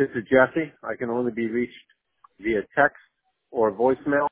This is Jesse. I can only be reached via text or voicemail